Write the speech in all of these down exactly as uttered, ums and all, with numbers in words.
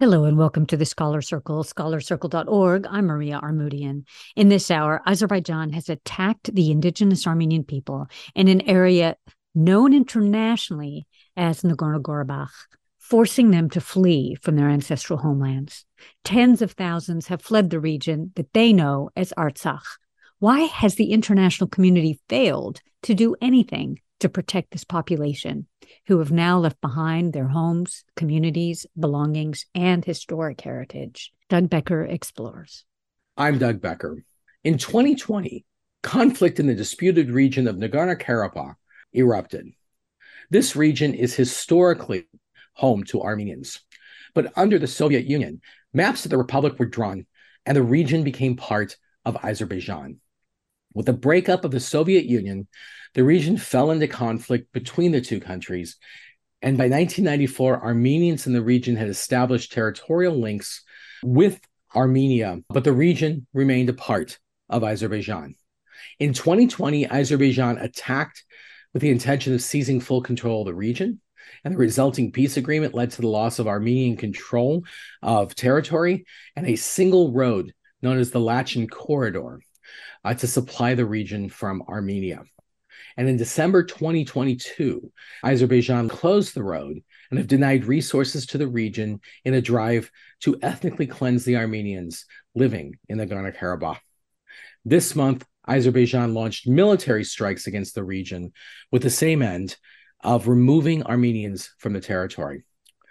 Hello and welcome to the Scholar Circle, scholar circle dot org. I'm Maria Armoudian. In this hour, Azerbaijan has attacked the indigenous Armenian people in an area known internationally as Nagorno-Karabakh, forcing them to flee from their ancestral homelands. Tens of thousands have fled the region that they know as Artsakh. Why has the international community failed to do anything to protect this population, who have now left behind their homes, communities, belongings, and historic heritage? Doug Becker explores. I'm Doug Becker. In twenty twenty, conflict in the disputed region of Nagorno-Karabakh erupted. This region is historically home to Armenians. But under the Soviet Union, maps of the republic were drawn, and the region became part of Azerbaijan. With the breakup of the Soviet Union, the region fell into conflict between the two countries, and by nineteen ninety-four, Armenians in the region had established territorial links with Armenia, but the region remained a part of Azerbaijan. In twenty twenty, Azerbaijan attacked with the intention of seizing full control of the region, and the resulting peace agreement led to the loss of Armenian control of territory and a single road known as the Lachin Corridor uh, to supply the region from Armenia. And in December twenty twenty-two, Azerbaijan closed the road and have denied resources to the region in a drive to ethnically cleanse the Armenians living in Nagorno-Karabakh. This month, Azerbaijan launched military strikes against the region with the same end of removing Armenians from the territory.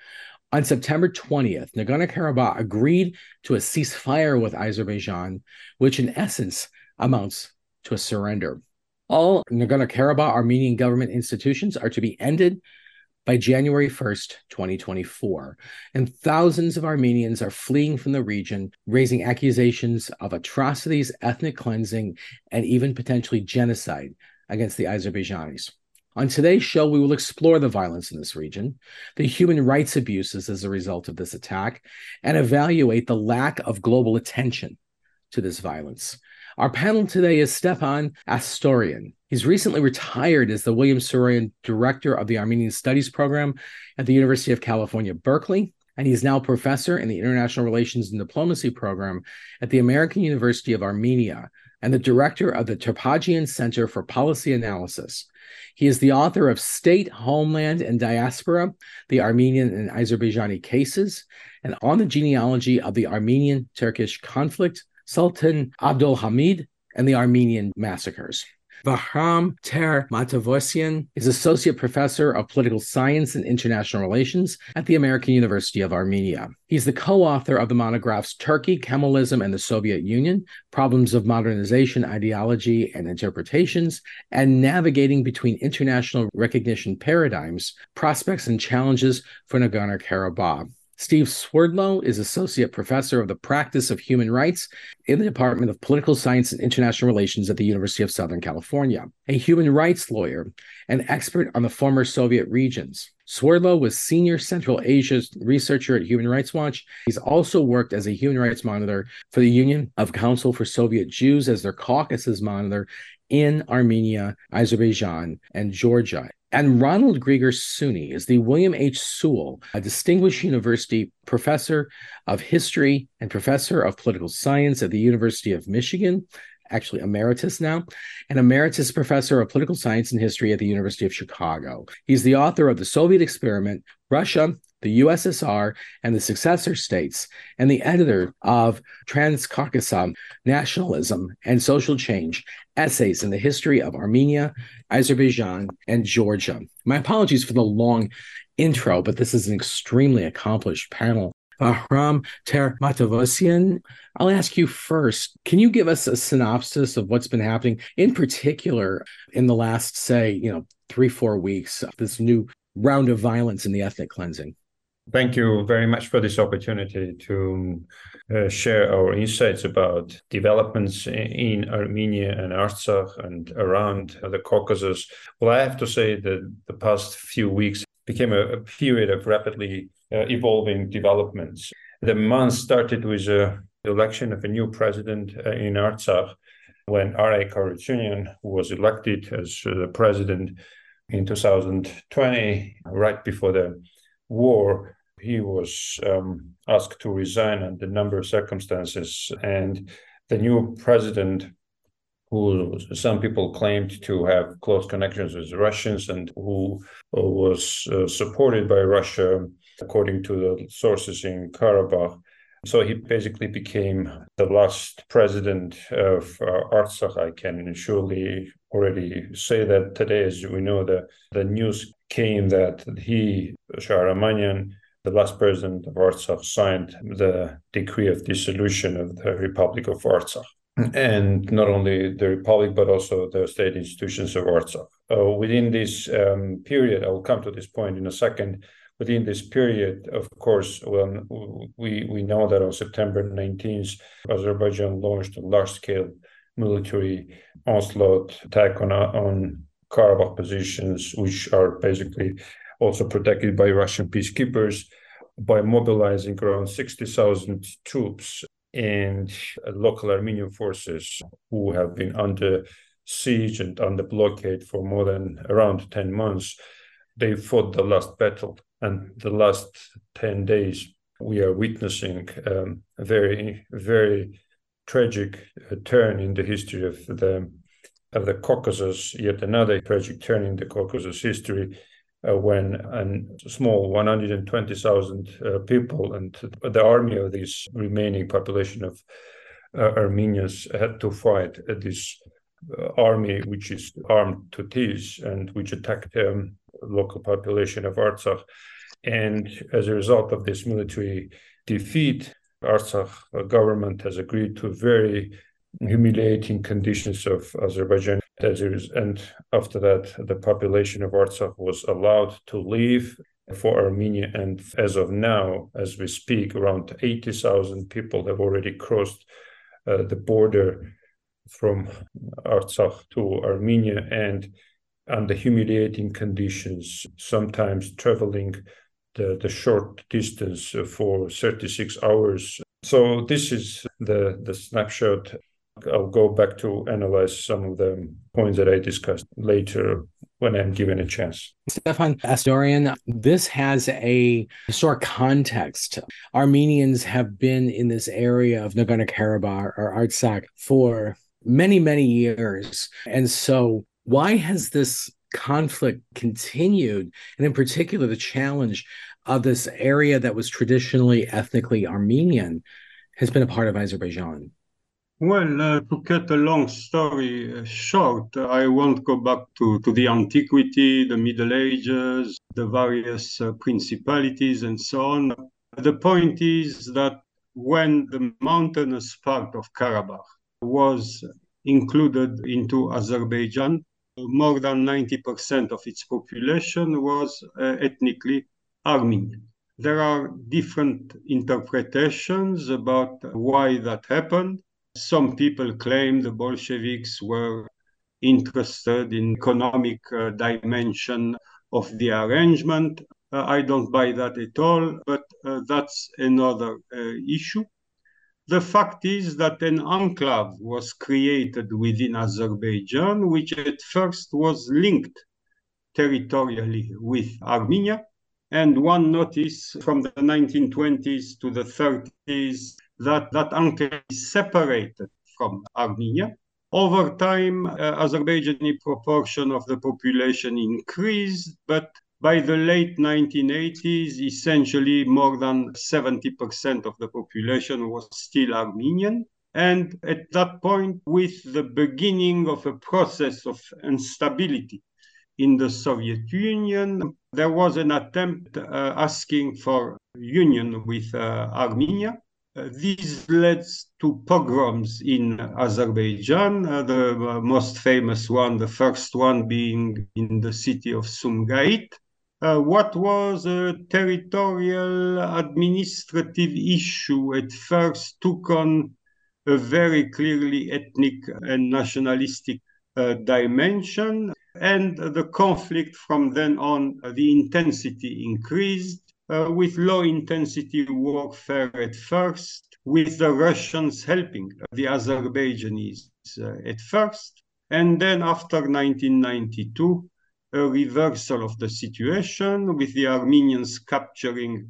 On September twentieth, Nagorno-Karabakh agreed to a ceasefire with Azerbaijan, which in essence amounts to a surrender. All Nagorno-Karabakh Armenian government institutions are to be ended by January first, twenty twenty-four. And thousands of Armenians are fleeing from the region, raising accusations of atrocities, ethnic cleansing, and even potentially genocide against the Azerbaijanis. On today's show, we will explore the violence in this region, the human rights abuses as a result of this attack, and evaluate the lack of global attention to this violence. Our panel today is Stepan Astorian. He's recently retired as the William Saroyan Director of the Armenian Studies Program at the University of California, Berkeley, and he's now professor in the International Relations and Diplomacy Program at the American University of Armenia and the director of the Tarpagian Center for Policy Analysis. He is the author of State, Homeland, and Diaspora, the Armenian and Azerbaijani Cases, and On the Genealogy of the Armenian-Turkish Conflict, Sultan Abdulhamid, and the Armenian Massacres. Bahram Ter-Matevosyan is Associate Professor of Political Science and International Relations at the American University of Armenia. He's the co-author of the monographs Turkey, Kemalism, and the Soviet Union, Problems of Modernization, Ideology, and Interpretations, and Navigating Between International Recognition Paradigms, Prospects and Challenges for Nagorno-Karabakh. Steve Swerdlow is Associate Professor of the Practice of Human Rights in the Department of Political Science and International Relations at the University of Southern California, a human rights lawyer and expert on the former Soviet regions. Swerdlow was Senior Central Asia Researcher at Human Rights Watch. He's also worked as a human rights monitor for the Union of Council for Soviet Jews as their Caucasus monitor in Armenia, Azerbaijan, and Georgia. And Ronald Grieger Suni is the William H. Sewell, a Distinguished University Professor of History and Professor of Political Science at the University of Michigan, actually emeritus now, and Emeritus Professor of Political Science and History at the University of Chicago. He's the author of The Soviet Experiment, Russia, the U S S R, and the Successor States, and the editor of Transcaucasus, Nationalism and Social Change, Essays in the History of Armenia, Azerbaijan, and Georgia. My apologies for the long intro, but this is an extremely accomplished panel. Bahram Ter-Matevosyan, I'll ask you first, can you give us a synopsis of what's been happening, in particular in the last, say, you know, three, four weeks, this new round of violence in the ethnic cleansing? Thank you very much for this opportunity to uh, share our insights about developments in Armenia and Artsakh and around the Caucasus. Well, I have to say that the past few weeks became a, a period of rapidly uh, evolving developments. The month started with uh, the election of a new president uh, in Artsakh, when Arek Harutyunyan was elected as uh, the president in two thousand twenty, right before the war. he was um, asked to resign under a number of circumstances. And the new president, who some people claimed to have close connections with the Russians and who was uh, supported by Russia, according to the sources in Karabakh. So he basically became the last president of uh, Artsakh. I can surely already say that today, as we know, the, the news came that he, Shah Armanyan, the last president of Artsakh, signed the decree of dissolution of the Republic of Artsakh. And not only the Republic, but also the state institutions of Artsakh. Uh, within this um, period, I'll come to this point in a second. Within this period, of course, well, we, we know that on September nineteenth, Azerbaijan launched a large-scale military onslaught attack on, on Karabakh positions, which are basically also protected by Russian peacekeepers, by mobilizing around sixty thousand troops and local Armenian forces who have been under siege and under blockade for more than around ten months. They fought the last battle, and the last ten days we are witnessing um, a very, very tragic uh, turn in the history of the of the Caucasus, yet another tragic turn in the Caucasus history, uh, when a small one hundred twenty thousand uh, people and the army of this remaining population of uh, Armenians had to fight uh, this uh, army, which is armed to teeth and which attacked um, local population of Artsakh. And as a result of this military defeat, Artsakh government has agreed to very humiliating conditions of Azerbaijan. And after that, the population of Artsakh was allowed to leave for Armenia. And as of now, as we speak, around eighty thousand people have already crossed uh, the border from Artsakh to Armenia, and under humiliating conditions, sometimes traveling the, the short distance for thirty-six hours. So this is the, the snapshot. I'll go back to analyze some of the points that I discussed later when I'm given a chance. Stefan, historian, this has a historic context. Armenians have been in this area of Nagorno-Karabakh or Artsakh for many, many years. And so why has this conflict continued? And in particular, the challenge of this area that was traditionally ethnically Armenian has been a part of Azerbaijan. Well, uh, to cut a long story short, I won't go back to, to the antiquity, the Middle Ages, the various uh, principalities and so on. The point is that when the mountainous part of Karabakh was included into Azerbaijan, more than ninety percent of its population was uh, ethnically Armenian. There are different interpretations about why that happened. Some people claim the Bolsheviks were interested in economic uh, dimension of the arrangement. Uh, I don't buy that at all, but uh, that's another uh, issue. The fact is that an enclave was created within Azerbaijan, which at first was linked territorially with Armenia. And one notice from the nineteen twenties to the thirties that that enclave is separated from Armenia. Over time, uh, Azerbaijani proportion of the population increased, but by the late nineteen eighties, essentially more than seventy percent of the population was still Armenian. And at that point, with the beginning of a process of instability in the Soviet Union, there was an attempt uh, asking for union with uh, Armenia. Uh, this led to pogroms in Azerbaijan, uh, the uh, most famous one, the first one being in the city of Sumgait. Uh, what was a territorial administrative issue at first took on a very clearly ethnic and nationalistic uh, dimension. And the conflict from then on, uh, the intensity increased uh, with low-intensity warfare at first, with the Russians helping the Azerbaijanis uh, at first. And then after nineteen ninety-two, a reversal of the situation, with the Armenians capturing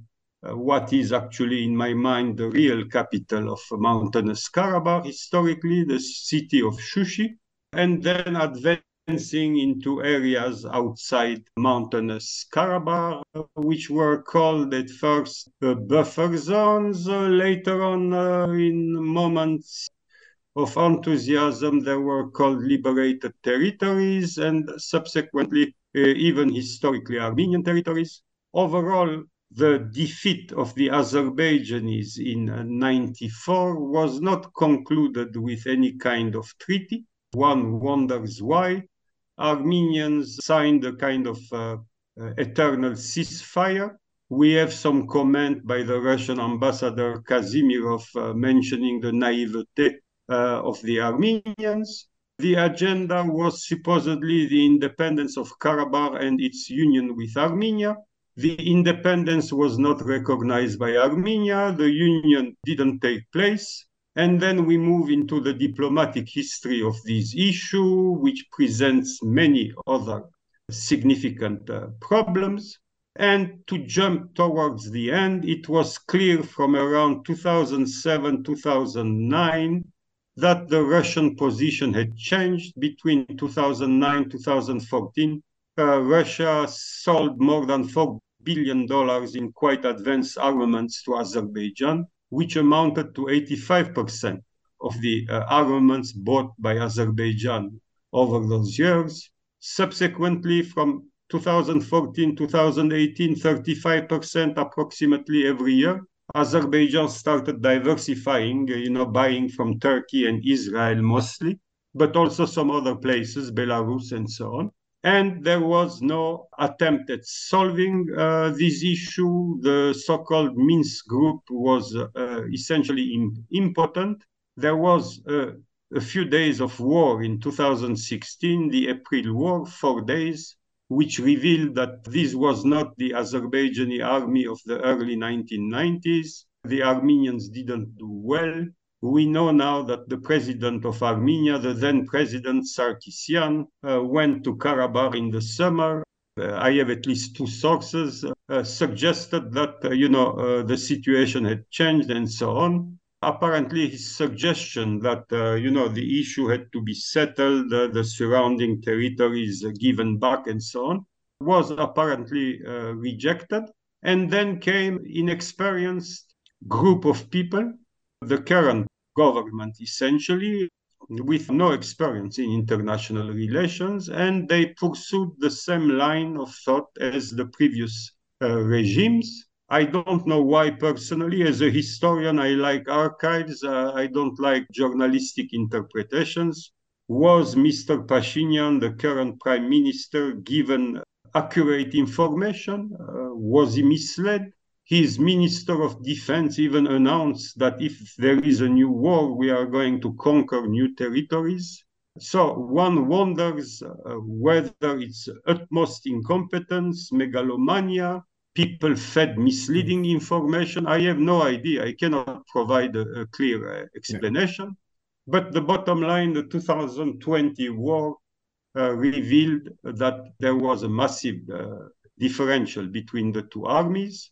uh, what is actually, in my mind, the real capital of Mountainous Karabakh, historically, the city of Shushi, and then advancing into areas outside Mountainous Karabakh, which were called at first uh, buffer zones. Uh, later on, uh, in moments of enthusiasm, they were called liberated territories, and subsequently uh, even historically Armenian territories. Overall, the defeat of the Azerbaijanis in ninety-four was not concluded with any kind of treaty. One wonders why. Armenians signed a kind of uh, uh, eternal ceasefire. We have some comment by the Russian ambassador Kazimierov uh, mentioning the naivete uh, of the Armenians. The agenda was supposedly the independence of Karabakh and its union with Armenia. The independence was not recognized by Armenia. The union didn't take place. And then we move into the diplomatic history of this issue, which presents many other significant uh, problems. And to jump towards the end, it was clear from around two thousand seven, two thousand nine, that the Russian position had changed. Between two thousand nine, two thousand fourteen, uh, Russia sold more than four billion dollars in quite advanced armaments to Azerbaijan, which amounted to eighty-five percent of the uh, armaments bought by Azerbaijan over those years. Subsequently, from two thousand fourteen, two thousand eighteen, thirty-five percent approximately every year. Azerbaijan started diversifying, you know, buying from Turkey and Israel mostly, but also some other places, Belarus and so on. And there was no attempt at solving uh, this issue. The so-called Minsk group was uh, essentially impotent. There was uh, a few days of war in two thousand sixteen, the April War, four days, which revealed that this was not the Azerbaijani army of the early nineteen nineties. The Armenians didn't do well. We know now that the president of Armenia, the then president Sarkisyan, uh, went to Karabakh in the summer. Uh, I have at least two sources uh, suggested that, uh, you know, uh, the situation had changed and so on. Apparently, his suggestion that, uh, you know, the issue had to be settled, uh, the surrounding territories uh, given back and so on, was apparently uh, rejected. And then came inexperienced group of people, the current government essentially, with no experience in international relations, and they pursued the same line of thought as the previous uh, regimes. I don't know why personally. As a historian, I like archives. Uh, I don't like journalistic interpretations. Was Mister Pashinyan, the current prime minister, given accurate information? Uh, was he misled? His Minister of Defense even announced that if there is a new war, we are going to conquer new territories. So one wonders uh, whether it's utmost incompetence, megalomania, people fed misleading information. I have no idea. I cannot provide a, a clear uh, explanation. Yeah. But the bottom line, the two thousand twenty war uh, revealed that there was a massive uh, differential between the two armies,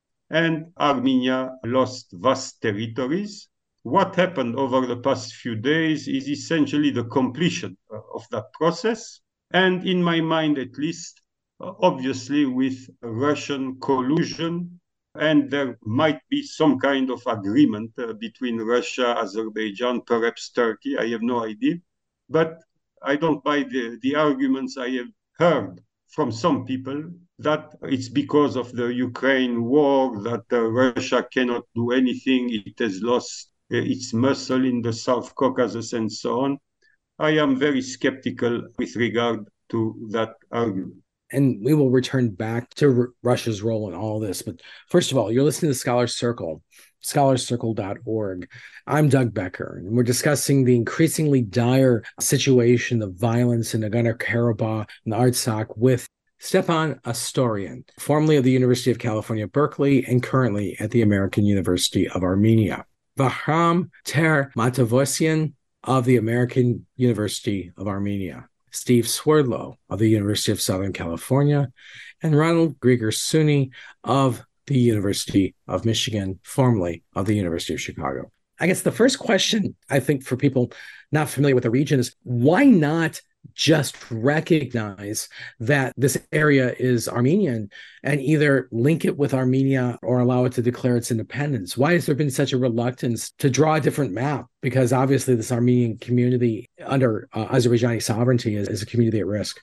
and Armenia lost vast territories. What happened over the past few days is essentially the completion of that process. And in my mind, at least, obviously with Russian collusion, and there might be some kind of agreement uh, between Russia, Azerbaijan, perhaps Turkey, I have no idea. But I don't buy the, the arguments I have heard from some people that it's because of the Ukraine war that uh, Russia cannot do anything, it has lost uh, its muscle in the South Caucasus and so on. I am very skeptical with regard to that argument. And we will return back to R- Russia's role in all this. But first of all, you're listening to Scholars Circle, scholars circle dot org. I'm Doug Becker, and we're discussing the increasingly dire situation of violence in Nagorno-Karabakh and Artsakh with Stepan Astorian, formerly of the University of California, Berkeley, and currently at the American University of Armenia. Bahram Termatavosian of the American University of Armenia. Steve Swerdlow of the University of Southern California, and Ronald Grieger-Suni of the University of Michigan, formerly of the University of Chicago. I guess the first question, I think, for people not familiar with the region is, why not just recognize that this area is Armenian and either link it with Armenia or allow it to declare its independence? Why has there been such a reluctance to draw a different map? Because obviously this Armenian community under uh, Azerbaijani sovereignty is, is a community at risk.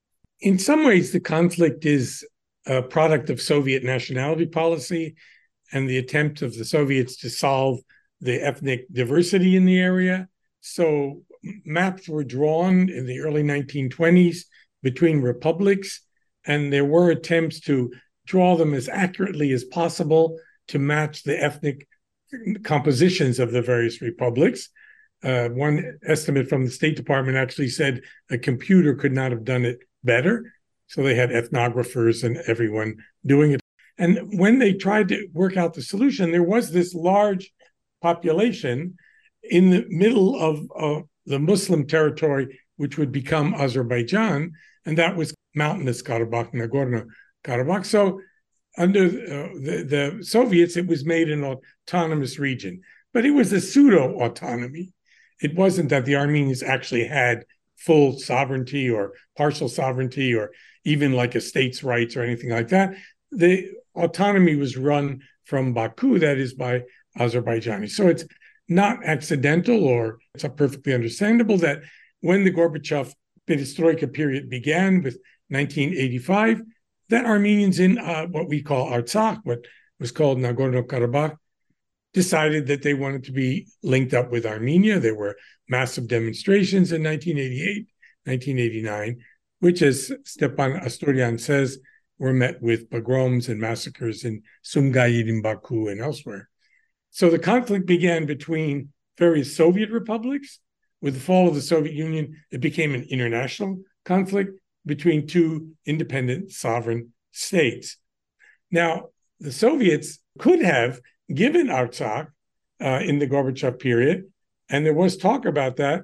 In some ways, the conflict is a product of Soviet nationality policy and the attempt of the Soviets to solve the ethnic diversity in the area. So maps were drawn in the early nineteen twenties between republics, and there were attempts to draw them as accurately as possible to match the ethnic compositions of the various republics. Uh, one estimate from the State Department actually said a computer could not have done it better. So they had ethnographers and everyone doing it. And when they tried to work out the solution, there was this large population in the middle of uh, the Muslim territory, which would become Azerbaijan, and that was mountainous Karabakh, Nagorno-Karabakh. So under uh, the, the Soviets, it was made an autonomous region, but it was a pseudo-autonomy. It wasn't that the Armenians actually had full sovereignty or partial sovereignty or even like a state's rights or anything like that. The autonomy was run from Baku, that is by Azerbaijanis. So it's not accidental, or it's perfectly understandable that when the Gorbachev perestroika period began with nineteen eighty-five, that Armenians in uh, what we call Artsakh, what was called Nagorno-Karabakh, decided that they wanted to be linked up with Armenia. There were massive demonstrations in nineteen eighty-eight, nineteen eighty-nine, which, as Stepan Asturian says, were met with pogroms and massacres in Sumgayit in Baku and elsewhere. So the conflict began between various Soviet republics. With the fall of the Soviet Union, it became an international conflict between two independent sovereign states. Now, the Soviets could have given Artsakh uh, in the Gorbachev period, and there was talk about that,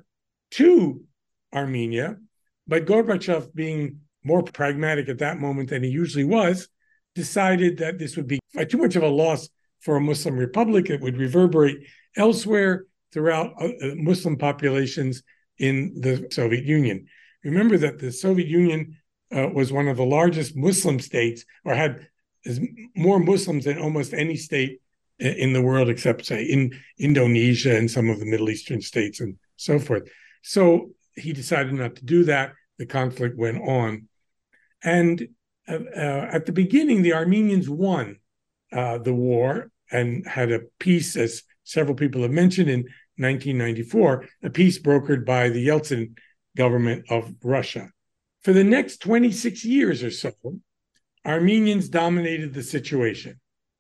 to Armenia, but Gorbachev, being more pragmatic at that moment than he usually was, decided that this would be too much of a loss for a Muslim republic. It would reverberate elsewhere throughout uh, Muslim populations in the Soviet Union. Remember that the Soviet Union uh, was one of the largest Muslim states, or had as more Muslims than almost any state in the world, except, say, in Indonesia and some of the Middle Eastern states and so forth. So he decided not to do that. The conflict went on. And uh, uh, at the beginning, the Armenians won uh, the war and had a peace, as several people have mentioned, in nineteen ninety-four, a peace brokered by the Yeltsin government of Russia. For the next twenty-six years or so, Armenians dominated the situation.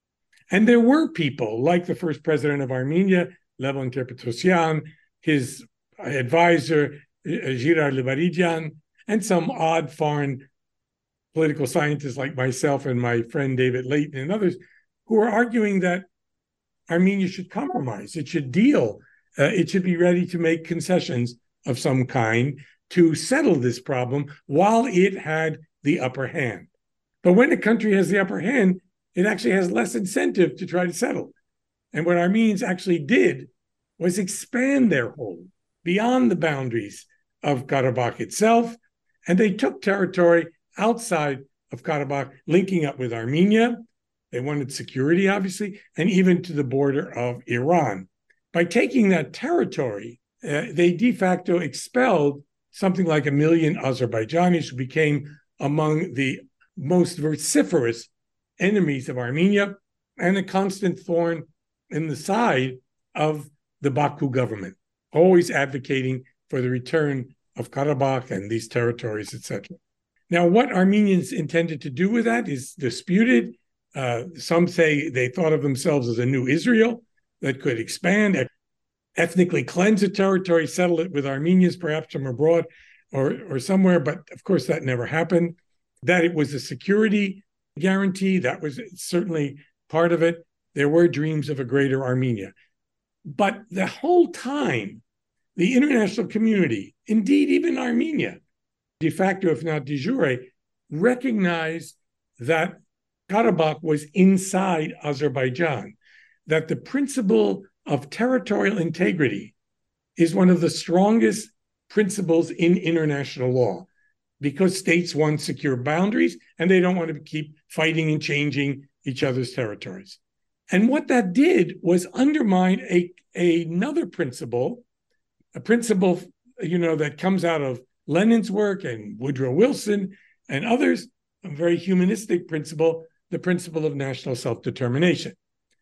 And there were people like the first president of Armenia, Levon Ter-Petrosyan, his advisor, Girar Libaridyan, and some odd foreign political scientists like myself and my friend David Layton and others, who were arguing that Armenia should compromise. It should deal. Uh, it should be ready to make concessions of some kind to settle this problem while it had the upper hand. But when a country has the upper hand, it actually has less incentive to try to settle. And what Armenians actually did was expand their hold beyond the boundaries of Karabakh itself, and they took territory outside of Karabakh, linking up with Armenia. They wanted security, obviously, and even to the border of Iran. By taking that territory, uh, they de facto expelled something like a million Azerbaijanis, who became among the most vociferous enemies of Armenia and a constant thorn in the side of the Baku government, always advocating for the return of Karabakh and these territories, et cetera. Now, what Armenians intended to do with that is disputed. Uh, some say they thought of themselves as a new Israel that could expand, ethnically cleanse a territory, settle it with Armenians, perhaps from abroad or, or somewhere. But of course, that never happened. That it was a security guarantee, that was certainly part of it. There were dreams of a greater Armenia. But the whole time, the international community, indeed even Armenia, de facto, if not de jure, recognized that Karabakh was inside Azerbaijan, that the principle of territorial integrity is one of the strongest principles in international law, because states want secure boundaries and they don't want to keep fighting and changing each other's territories. And what that did was undermine a, a, another principle, a principle, you know, that comes out of Lenin's work and Woodrow Wilson and others, a very humanistic principle, the principle of national self-determination.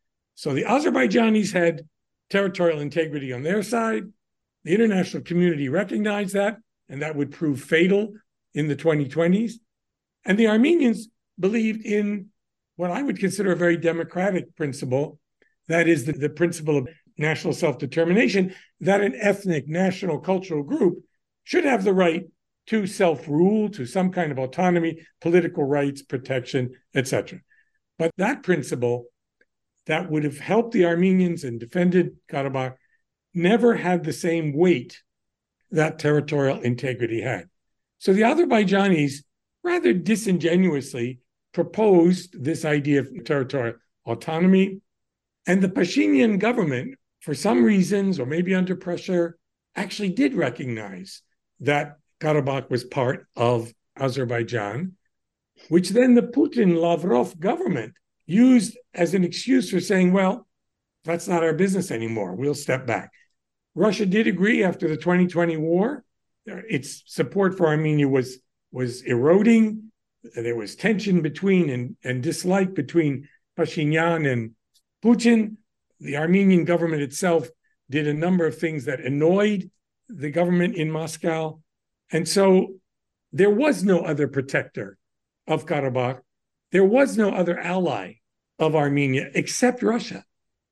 So the Azerbaijanis had territorial integrity on their side. The international community recognized that, and that would prove fatal in the twenty twenties. And the Armenians believed in what I would consider a very democratic principle, that is the, the principle of national self-determination, that an ethnic, national, cultural group should have the right to self-rule, to some kind of autonomy, political rights, protection, et cetera. But that principle that would have helped the Armenians and defended Karabakh never had the same weight that territorial integrity had. So the Azerbaijanis rather disingenuously proposed this idea of territorial autonomy, and the Pashinyan government, for some reasons, or maybe under pressure, actually did recognize that Karabakh was part of Azerbaijan, which then the Putin-Lavrov government used as an excuse for saying, well, that's not our business anymore. We'll step back. Russia did agree after the twenty twenty war. Its support for Armenia was, was eroding. There was tension between and, and dislike between Pashinyan and Putin. The Armenian government itself did a number of things that annoyed the government in Moscow. And so there was no other protector of Karabakh. There was no other ally of Armenia except Russia.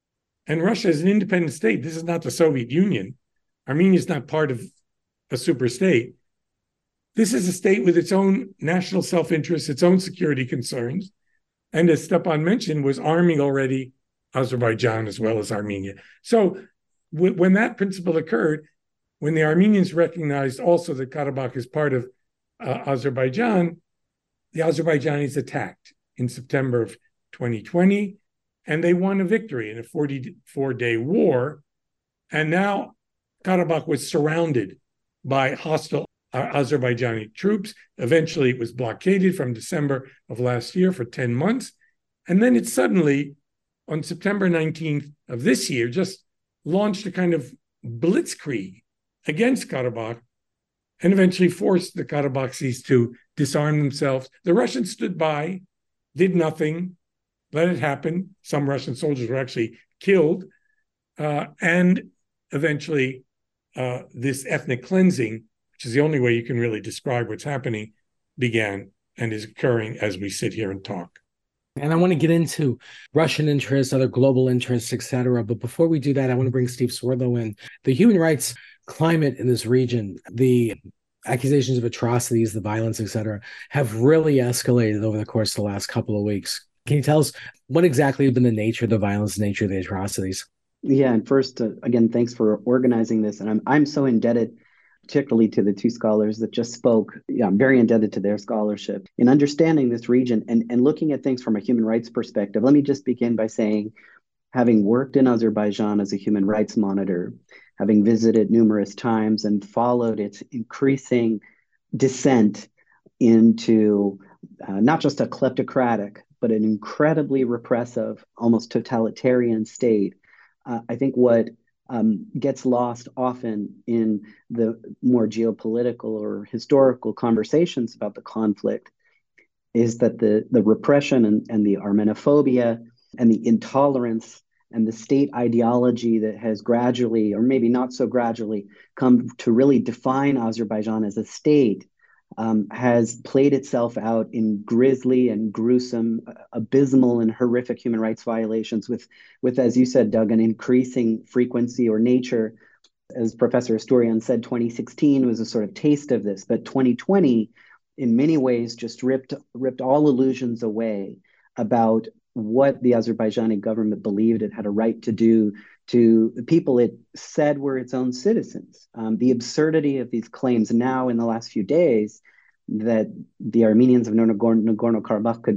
And Russia is an independent state. This is not the Soviet Union. Armenia is not part of a superstate. This is a state with its own national self-interest, its own security concerns. And as Stepan mentioned, was arming already Azerbaijan as well as Armenia. So w- when that principle occurred, when the Armenians recognized also that Karabakh is part of uh, Azerbaijan, the Azerbaijanis attacked in September of twenty twenty, and they won a victory in a forty-four day war. And now Karabakh was surrounded by hostile uh, Azerbaijani troops. Eventually, it was blockaded from December of last year for ten months. And then it suddenly, on September nineteenth of this year, just launched a kind of blitzkrieg against Karabakh and eventually forced the Karabakhis to disarm themselves. The Russians stood by, did nothing, let it happen. Some Russian soldiers were actually killed. Uh, and eventually, uh, this ethnic cleansing, which is the only way you can really describe what's happening, began and is occurring as we sit here and talk. And I want to get into Russian interests, other global interests, et cetera. But before we do that, I want to bring Steve Swerdlow in. The human rights climate in this region, the accusations of atrocities, the violence, et cetera, have really escalated over the course of the last couple of weeks. Can you tell us what exactly has been the nature of the violence, the nature of the atrocities? Yeah, and first, uh, again, thanks for organizing this. And I'm I'm so indebted, particularly to the two scholars that just spoke. Yeah, I'm very indebted to their scholarship in understanding this region and, and looking at things from a human rights perspective. Let me just begin by saying, having worked in Azerbaijan as a human rights monitor, having visited numerous times and followed its increasing descent into uh, not just a kleptocratic, but an incredibly repressive, almost totalitarian state. Uh, I think what um, gets lost often in the more geopolitical or historical conversations about the conflict is that the, the repression and, and the Armenophobia and the intolerance and the state ideology that has gradually, or maybe not so gradually, come to really define Azerbaijan as a state um, has played itself out in grisly and gruesome, abysmal and horrific human rights violations with, with, as you said, Doug, an increasing frequency or nature. As Professor Asturian said, twenty sixteen was a sort of taste of this, but twenty twenty, in many ways, just ripped, ripped all illusions away about what the Azerbaijani government believed it had a right to do to the people it said were its own citizens. Um, the absurdity of these claims now in the last few days that the Armenians of Nagorno-Karabakh could be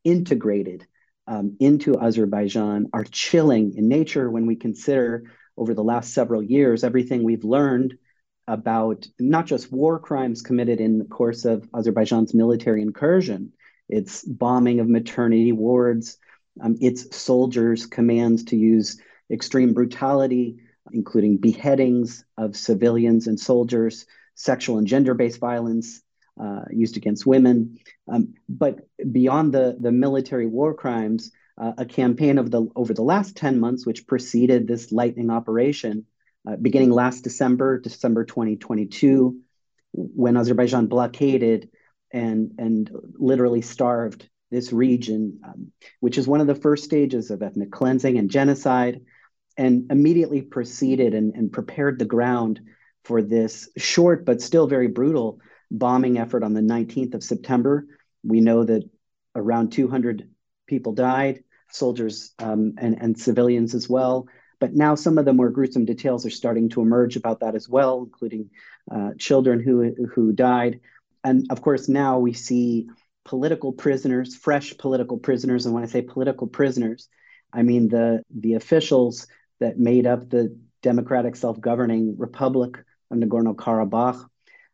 integrated um, into Azerbaijan are chilling in nature when we consider over the last several years everything we've learned about not just war crimes committed in the course of Azerbaijan's military incursion, its bombing of maternity wards, um, its soldiers' commands to use extreme brutality, including beheadings of civilians and soldiers, sexual and gender-based violence uh, used against women. Um, but beyond the, the military war crimes, uh, a campaign of the over the last ten months, which preceded this lightning operation, uh, beginning last December, December twenty twenty-two, when Azerbaijan blockaded and, and literally starved this region, um, which is one of the first stages of ethnic cleansing and genocide, and immediately proceeded and, and prepared the ground for this short but still very brutal bombing effort on the nineteenth of September. We know that around two hundred people died, soldiers um, and, and civilians as well. But now some of the more gruesome details are starting to emerge about that as well, including uh, children who, who died. And of course, now we see political prisoners, fresh political prisoners. And when I say political prisoners, I mean the, the officials that made up the Democratic Self-Governing Republic of Nagorno-Karabakh.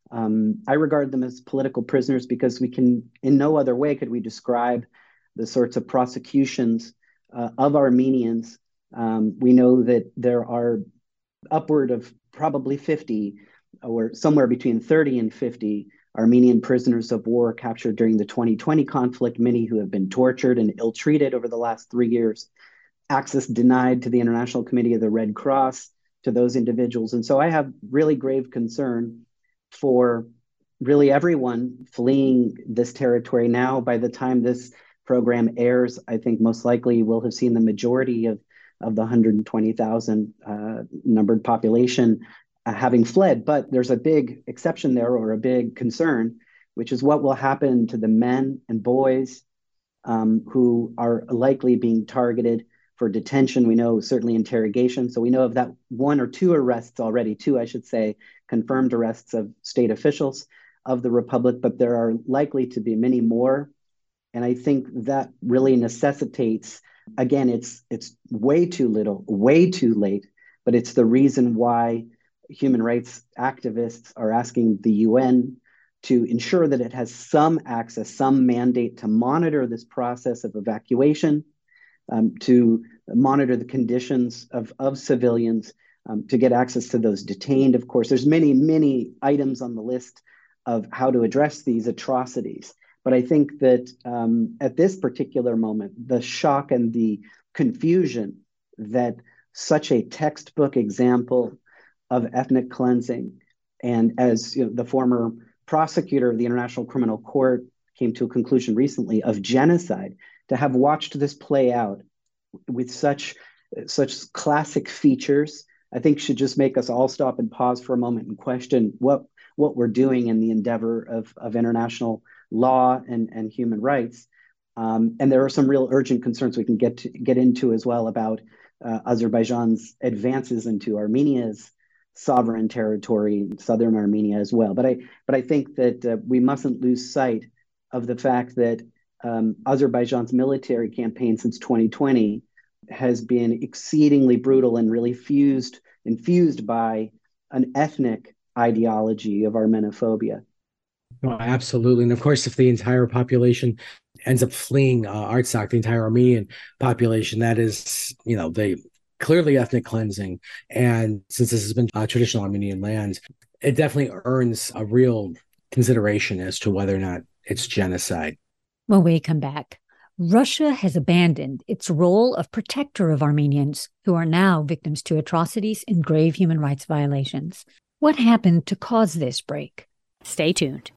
Um, I regard them as political prisoners because we can, in no other way could we describe the sorts of prosecutions uh, of Armenians. Um, we know that there are upward of probably fifty or somewhere between thirty and fifty Armenian prisoners of war captured during the twenty twenty conflict, many who have been tortured and ill-treated over the last three years. Access denied to the International Committee of the Red Cross to those individuals. And so I have really grave concern for really everyone fleeing this territory now. By the time this program airs, I think most likely we'll have seen the majority of, of the one hundred twenty thousand uh, numbered population uh, having fled. But there's a big exception there, or a big concern, which is what will happen to the men and boys um, who are likely being targeted for detention. We know certainly interrogation. So we know of that one or two arrests already, two, I should say, confirmed arrests of state officials of the Republic, but there are likely to be many more. And I think that really necessitates, again, it's it's way too little, way too late, but it's the reason why human rights activists are asking the U N to ensure that it has some access, some mandate to monitor this process of evacuation, Um, to monitor the conditions of, of civilians, um, to get access to those detained. Of course, there's many, many items on the list of how to address these atrocities. But I think that um, at this particular moment, the shock and the confusion that such a textbook example of ethnic cleansing, and as you know, the former prosecutor of the International Criminal Court came to a conclusion recently, of genocide, to have watched this play out with such such classic features, I think should just make us all stop and pause for a moment and question what what we're doing in the endeavor of, of international law and, and human rights. Um, and there are some real urgent concerns we can get to, get into as well about uh, Azerbaijan's advances into Armenia's sovereign territory, southern Armenia as well. But I but I think that uh, we mustn't lose sight of the fact that Um, Azerbaijan's military campaign since twenty twenty has been exceedingly brutal and really fused, infused by an ethnic ideology of Armenophobia. Oh, absolutely. And of course, if the entire population ends up fleeing uh, Artsakh, the entire Armenian population, that is, you know, they clearly ethnic cleansing. And since this has been uh, traditional Armenian land, it definitely earns a real consideration as to whether or not it's genocide. When we come back, Russia has abandoned its role of protector of Armenians who are now victims to atrocities and grave human rights violations. What happened to cause this break? Stay tuned.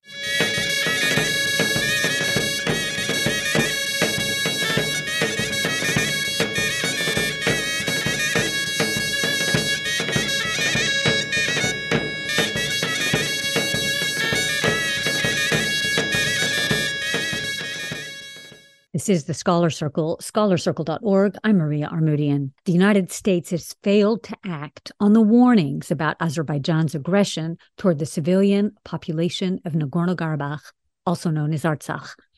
This is the Scholar Circle, scholar circle dot org. I'm Maria Armoudian. The United States has failed to act on the warnings about Azerbaijan's aggression toward the civilian population of Nagorno-Karabakh, also known as Artsakh.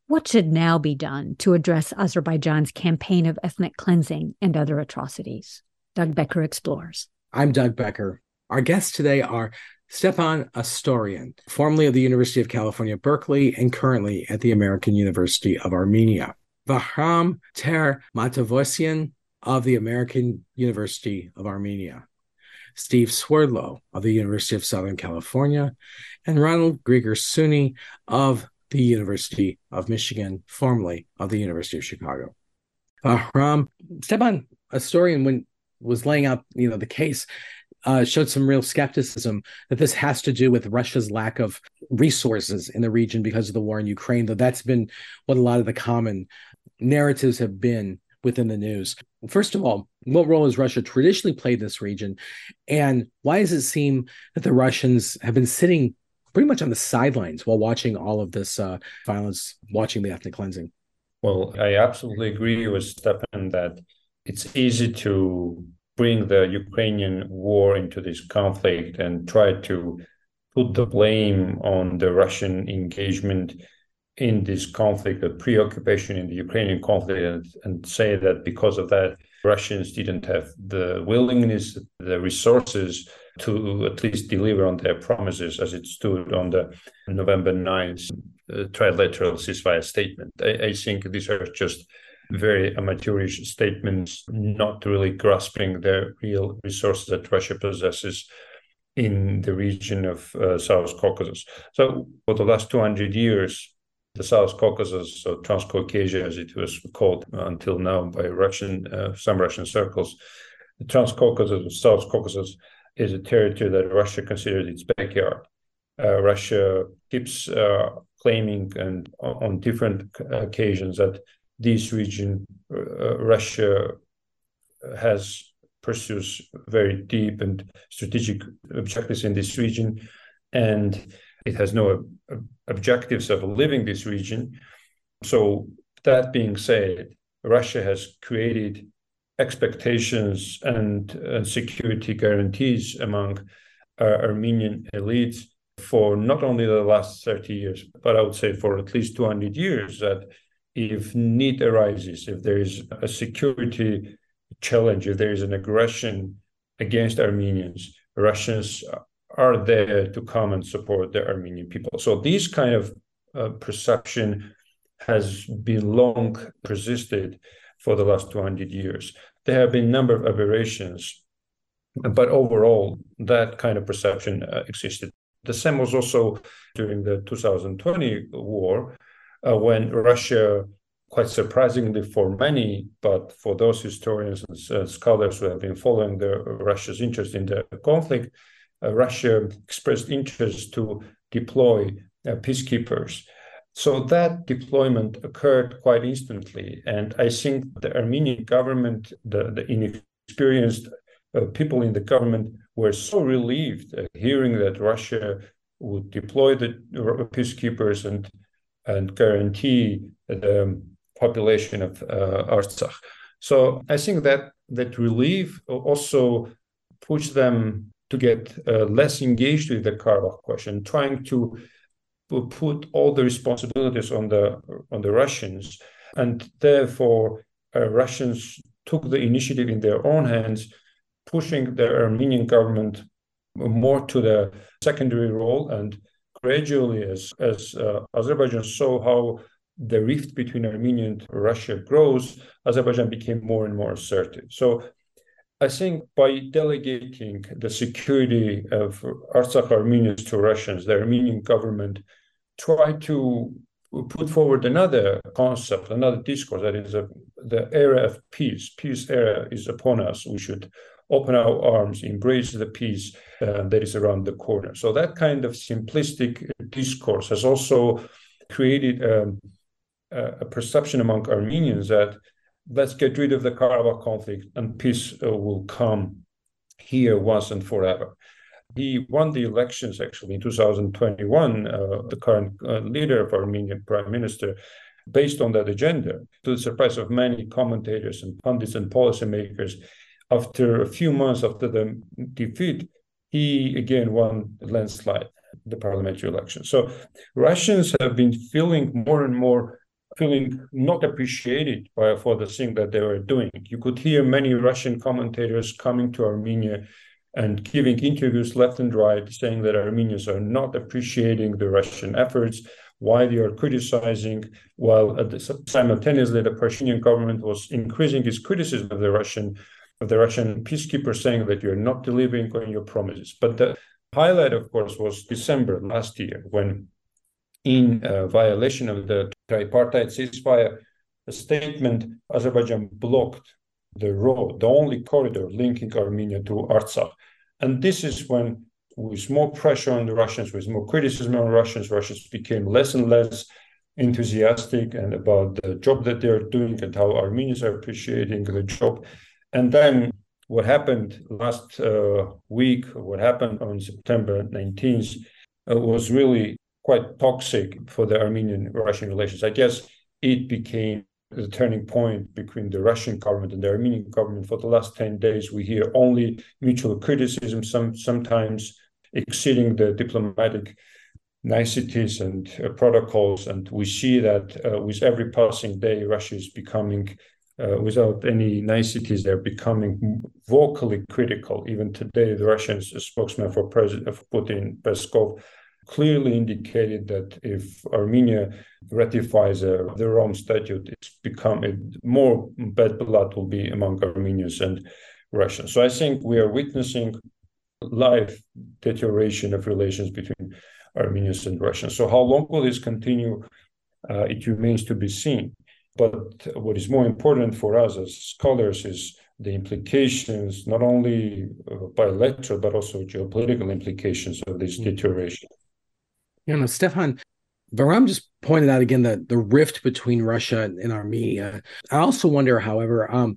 What should now be done to address Azerbaijan's campaign of ethnic cleansing and other atrocities? Doug Becker explores. I'm Doug Becker. Our guests today are Stepan Astorian, formerly of the University of California, Berkeley, and currently at the American University of Armenia. Bahram Termatavossian of the American University of Armenia. Steve Swerdlow of the University of Southern California, and Ronald Grieger-Suni of the University of Michigan, formerly of the University of Chicago. Bahram, Stepan Astorian, when was laying out, you know, the case, uh, showed some real skepticism that this has to do with Russia's lack of resources in the region because of the war in Ukraine, though that's been what a lot of the common narratives have been within the news. First of all, what role has Russia traditionally played in this region? And why does it seem that the Russians have been sitting pretty much on the sidelines while watching all of this uh, violence, watching the ethnic cleansing? Well, I absolutely agree with Stefan that it's easy to bring the Ukrainian war into this conflict and try to put the blame on the Russian engagement in this conflict, the preoccupation in the Ukrainian conflict, and, and say that because of that, Russians didn't have the willingness, the resources to at least deliver on their promises as it stood on the November ninth uh, trilateral ceasefire statement. I, I think these are just very amateurish statements, not really grasping the real resources that Russia possesses in the region of uh, South Caucasus. So for the last two hundred years, the South Caucasus, or Transcaucasia as it was called until now by Russian, uh, some Russian circles, the Transcaucasus, South Caucasus is a territory that Russia considers its backyard. Uh, Russia keeps uh, claiming and on different occasions that this region, uh, Russia has pursues very deep and strategic objectives in this region, and it has no uh, objectives of living this region. So that being said, Russia has created expectations and, and security guarantees among uh, Armenian elites for not only the last thirty years, but I would say for at least two hundred years, that if need arises, if there is a security challenge, if there is an aggression against Armenians, Russians are there to come and support the Armenian people. So this kind of uh, perception has been long persisted for the last two hundred years. There have been a number of aberrations, but overall, that kind of perception uh, existed. The same was also during the two thousand twenty war, uh, when Russia, quite surprisingly for many, but for those historians and uh, scholars who have been following the Russia's interest in the conflict, uh, Russia expressed interest to deploy uh, peacekeepers. So that deployment occurred quite instantly. And I think the Armenian government, the, the inexperienced uh, people in the government were so relieved uh, hearing that Russia would deploy the peacekeepers and, and guarantee the population of uh, Artsakh. So I think that that relief also pushed them to get uh, less engaged with the Karabakh question, trying to put all the responsibilities on the on the Russians, and therefore uh, Russians took the initiative in their own hands, pushing the Armenian government more to the secondary role, and gradually, as as uh, Azerbaijan saw how the rift between Armenia and Russia grows, Azerbaijan became more and more assertive. So I think by delegating the security of Artsakh Armenians to Russians, the Armenian government tried to put forward another concept, another discourse, that is a, the era of peace. Peace era is upon us. We should open our arms, embrace the peace uh, that is around the corner. So that kind of simplistic discourse has also created um, a perception among Armenians that let's get rid of the Karabakh conflict and peace uh, will come here once and forever. He won the elections actually in two thousand twenty-one, uh, the current uh, leader of Armenian prime minister, based on that agenda. To the surprise of many commentators and pundits and policymakers, after a few months after the defeat, he again won a landslide, the parliamentary election. So Russians have been feeling more and more feeling not appreciated by, for the thing that they were doing. You could hear many Russian commentators coming to Armenia and giving interviews left and right, saying that Armenians are not appreciating the Russian efforts, why they are criticizing, while at the, simultaneously the Pashinyan government was increasing its criticism of the Russian of the Russian peacekeepers, saying that you're not delivering on your promises. But the highlight, of course, was December last year, when in uh, violation of the tripartite ceasefire a statement, Azerbaijan blocked the road, the only corridor linking Armenia to Artsakh. And this is when, with more pressure on the Russians, with more criticism on Russians, Russians became less and less enthusiastic and about the job that they're doing and how Armenians are appreciating the job. And then what happened last uh, week, what happened on September nineteenth, uh, was really quite toxic for the Armenian-Russian relations. I guess it became the turning point between the Russian government and the Armenian government. For the last ten days, we hear only mutual criticism, some sometimes exceeding the diplomatic niceties and uh, protocols. And we see that uh, with every passing day, Russia is becoming, uh, without any niceties, they're becoming vocally critical. Even today, the Russian spokesman for President for Putin, Peskov, clearly indicated that if Armenia ratifies uh, the Rome Statute, it's become a more bad blood will be among Armenians and Russians. So I think we are witnessing live deterioration of relations between Armenians and Russians. So how long will this continue? Uh, it remains to be seen. But what is more important for us as scholars is the implications, not only uh, bilateral, but also geopolitical implications of this deterioration. You know, Stefan, Bahram just pointed out again the, the rift between Russia and, and Armenia. I also wonder, however, um,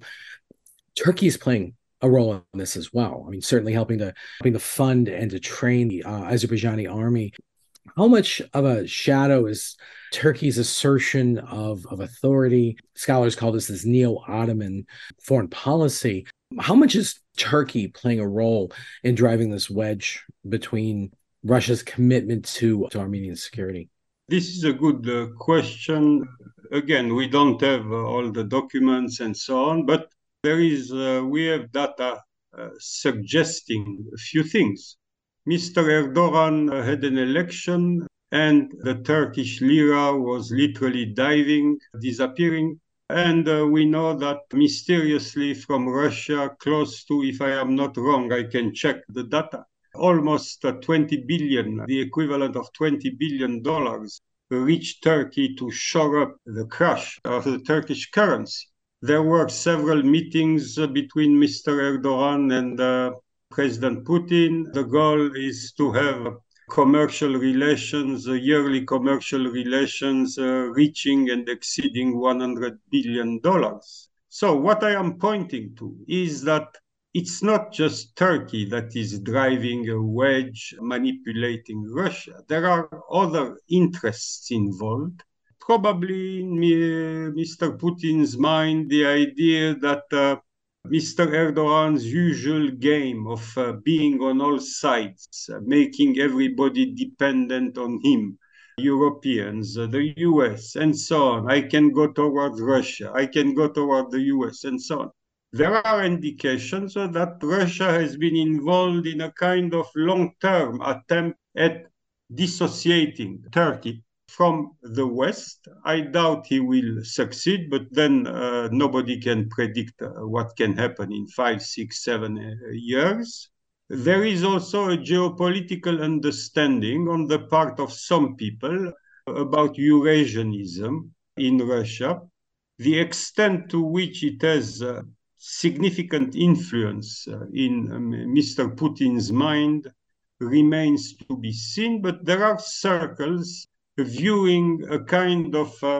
Turkey is playing a role in this as well. I mean, certainly helping to helping to fund and to train the uh, Azerbaijani army. How much of a shadow is Turkey's assertion of, of authority? Scholars call this this neo-Ottoman foreign policy. How much is Turkey playing a role in driving this wedge between Russia's commitment to, to Armenian security? This is a good uh, question. Again, we don't have uh, all the documents and so on, but there is, uh, we have data uh, suggesting a few things. Mister Erdogan uh, had an election and the Turkish lira was literally diving, disappearing. And uh, we know that mysteriously from Russia, close to, if I am not wrong, I can check the data, almost uh, twenty billion, the equivalent of twenty billion dollars, reached Turkey to shore up the crash of the Turkish currency. There were several meetings uh, between Mister Erdogan and uh, President Putin. The goal is to have commercial relations, uh, yearly commercial relations uh, reaching and exceeding one hundred billion dollars. So what I am pointing to is that it's not just Turkey that is driving a wedge, manipulating Russia. There are other interests involved. Probably in Mister Putin's mind, the idea that uh, Mister Erdogan's usual game of uh, being on all sides, uh, making everybody dependent on him, Europeans, uh, the U S, and so on. I can go towards Russia. I can go toward the U S, and so on. There are indications uh, that Russia has been involved in a kind of long-term attempt at dissociating Turkey from the West. I doubt he will succeed, but then uh, nobody can predict uh, what can happen in five, six, seven uh, years. There is also a geopolitical understanding on the part of some people about Eurasianism in Russia. The extent to which it has uh, significant influence uh, in um, Mister Putin's mind remains to be seen, but there are circles viewing a kind of uh,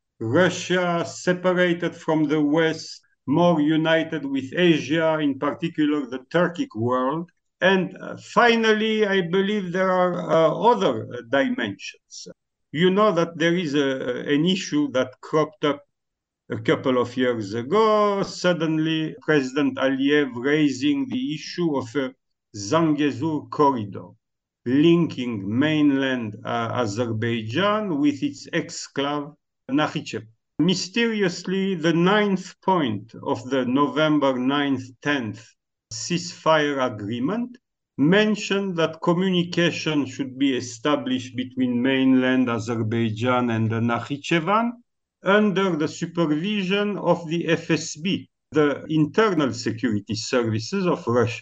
Russia separated from the West, more united with Asia, in particular the Turkic world. And uh, finally, I believe there are uh, other uh, dimensions. You know that there is a, an issue that cropped up a couple of years ago. Suddenly, President Aliyev raising the issue of a Zangezur corridor, linking mainland uh, Azerbaijan with its exclave Nakhichevan. Mysteriously, the ninth point of the November ninth, tenth ceasefire agreement mentioned that communication should be established between mainland Azerbaijan and the Nakhichevan under the supervision of the F S B, the internal security services of Russia.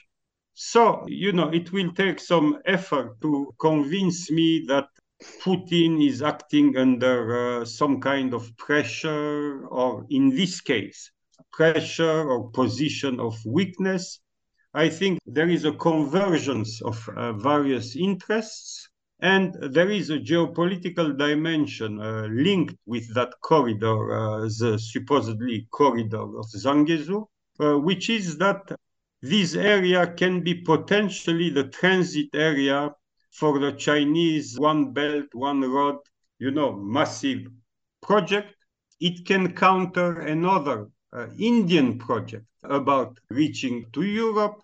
So, you know, it will take some effort to convince me that Putin is acting under uh, some kind of pressure, or in this case, pressure or position of weakness. I think there is a convergence of uh, various interests, and there is a geopolitical dimension uh, linked with that corridor, uh, the supposedly corridor of Zangezur, uh, which is that this area can be potentially the transit area for the Chinese One Belt, One Road, you know, massive project. It can counter another uh, Indian project about reaching to Europe.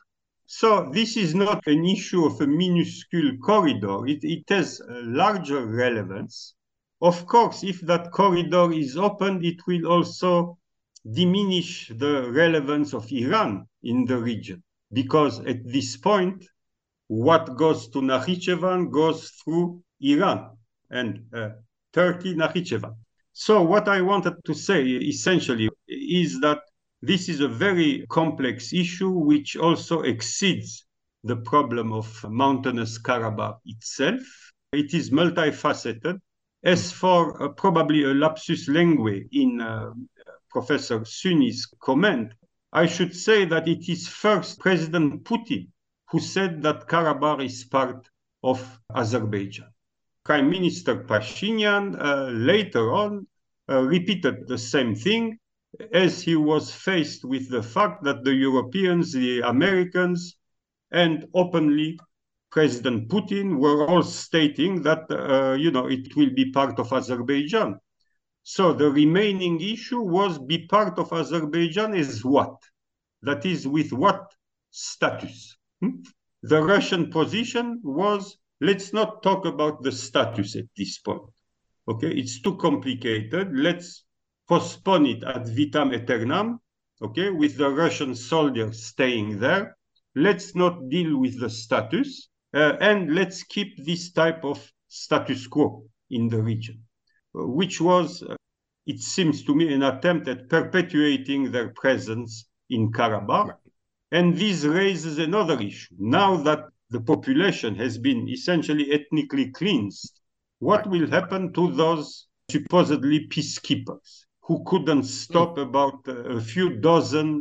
So this is not an issue of a minuscule corridor. It, it has a larger relevance. Of course, if that corridor is opened, it will also diminish the relevance of Iran in the region, because at this point, what goes to Nakhichevan goes through Iran and uh, Turkey, Nakhichevan. So what I wanted to say essentially is that this is a very complex issue which also exceeds the problem of mountainous Karabakh itself. It is multifaceted. As for uh, probably a lapsus linguae in uh, Professor Suni's comment, I should say that it is first President Putin who said that Karabakh is part of Azerbaijan. Prime Minister Pashinyan uh, later on uh, repeated the same thing as he was faced with the fact that the Europeans, the Americans, and openly President Putin were all stating that, uh, you know, it will be part of Azerbaijan. So the remaining issue was be part of Azerbaijan is what? That is, with what status? Hmm? The Russian position was, let's not talk about the status at this point. Okay, it's too complicated. Let's postpone it ad vitam aeternam, okay, with the Russian soldiers staying there. Let's not deal with the status, uh, and let's keep this type of status quo in the region, which was, uh, it seems to me, an attempt at perpetuating their presence in Karabakh. And this raises another issue. Now that the population has been essentially ethnically cleansed, what will happen to those supposedly peacekeepers who couldn't stop about a few dozen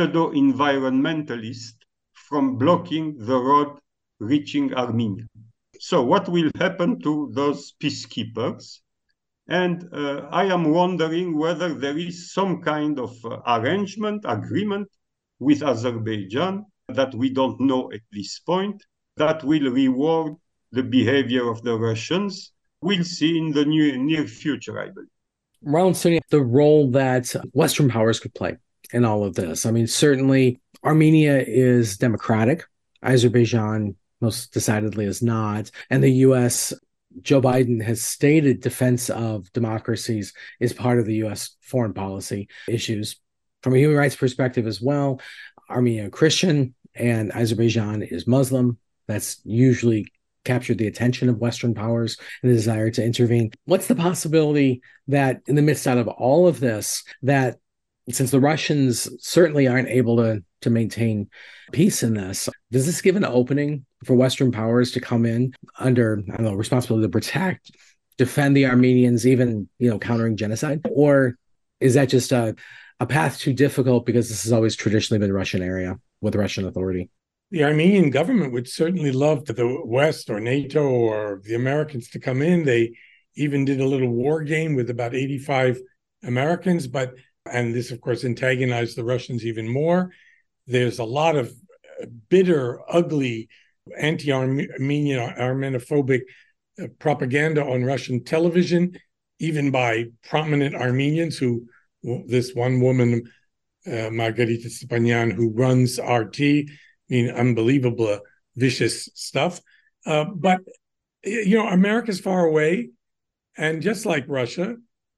pseudo-environmentalists from blocking the road reaching Armenia? So what will happen to those peacekeepers? And uh, I am wondering whether there is some kind of uh, arrangement, agreement with Azerbaijan that we don't know at this point, that will reward the behavior of the Russians. We'll see in the near, near future, I believe. Ronald Suni, the role that Western powers could play in all of this. I mean, certainly Armenia is democratic. Azerbaijan most decidedly is not. And the U S, Joe Biden has stated defense of democracies is part of the U S foreign policy issues. From a human rights perspective as well, Armenia Christian and Azerbaijan is Muslim. That's usually captured the attention of Western powers and the desire to intervene. What's the possibility that in the midst out of all of this, that since the Russians certainly aren't able to, to maintain peace in this, does this give an opening for Western powers to come in under, I don't know, responsibility to protect, defend the Armenians, even, you know, countering genocide? Or is that just a, a path too difficult because this has always traditionally been Russian area with Russian authority? The Armenian government would certainly love for the West or NATO or the Americans to come in. They even did a little war game with about eighty-five Americans, but, and this, of course, antagonized the Russians even more. There's a lot of bitter, ugly, anti-Armenian, Armenophobic propaganda on Russian television, even by prominent Armenians who, this one woman, uh, Margarita Stepanyan, who runs R T, I mean, unbelievable, vicious stuff. Uh, but, you know, America's far away. And just like Russia,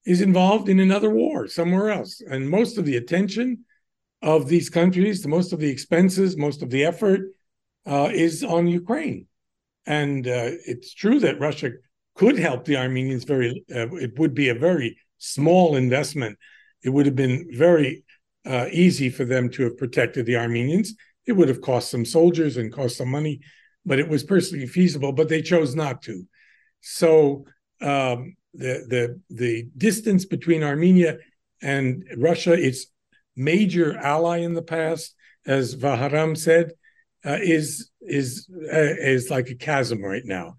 is involved in another war somewhere else. And most of the attention of these countries, most of the expenses, most of the effort uh, is on Ukraine. And uh, it's true that Russia could help the Armenians very, uh, it would be a very small investment. It would have been very uh, easy for them to have protected the Armenians. It would have cost some soldiers and cost some money, but it was personally feasible, but they chose not to. So um, the, the, the distance between Armenia and Russia, its major ally in the past, as Vaharam said, uh, is, is, uh, is like a chasm right now.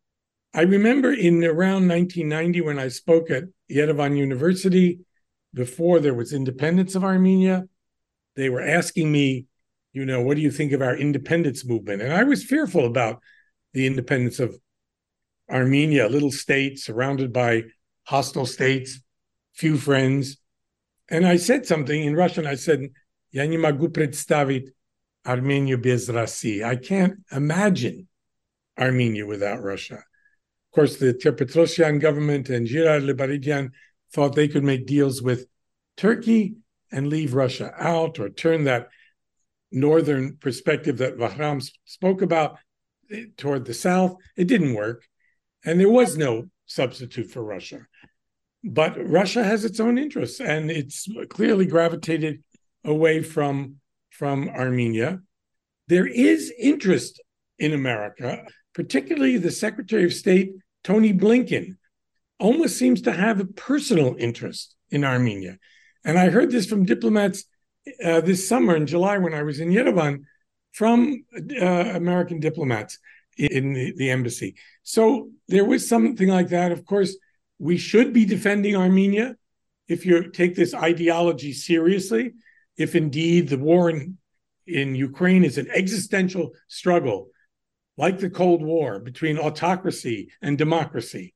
I remember in around nineteen ninety when I spoke at Yerevan University, before there was independence of Armenia, they were asking me, you know, what do you think of our independence movement? And I was fearful about the independence of Armenia, a little state surrounded by hostile states, few friends. And I said something in Russian. I said, "Я не могу представить Armenию без России." I can't imagine Armenia without Russia. Of course, the Ter-Petrosyan government and Girard Lebaridyan thought they could make deals with Turkey and leave Russia out, or turn that northern perspective that Vahram spoke about toward the south. It didn't work. And there was no substitute for Russia. But Russia has its own interests, and it's clearly gravitated away from, from Armenia. There is interest in America, particularly the Secretary of State, Tony Blinken, almost seems to have a personal interest in Armenia. And I heard this from diplomats uh, this summer in July when I was in Yerevan, from uh, American diplomats in the, the embassy. So there was something like that. Of course, we should be defending Armenia if you take this ideology seriously, if indeed the war in, in Ukraine is an existential struggle, like the Cold War, between autocracy and democracy,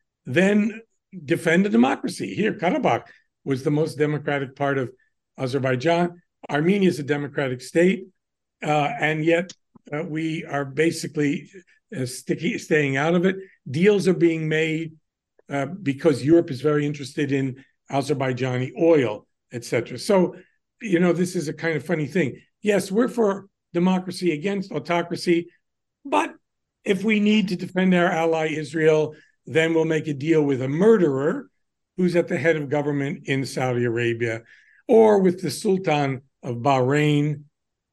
then defend the democracy. Here, Karabakh was the most democratic part of Azerbaijan. Armenia is a democratic state, uh, and yet uh, we are basically uh, sticky, staying out of it. Deals are being made uh, because Europe is very interested in Azerbaijani oil, et cetera. So, you know, this is a kind of funny thing. Yes, we're for democracy against autocracy, but if we need to defend our ally Israel, then we'll make a deal with a murderer who's at the head of government in Saudi Arabia, or with the Sultan of Bahrain,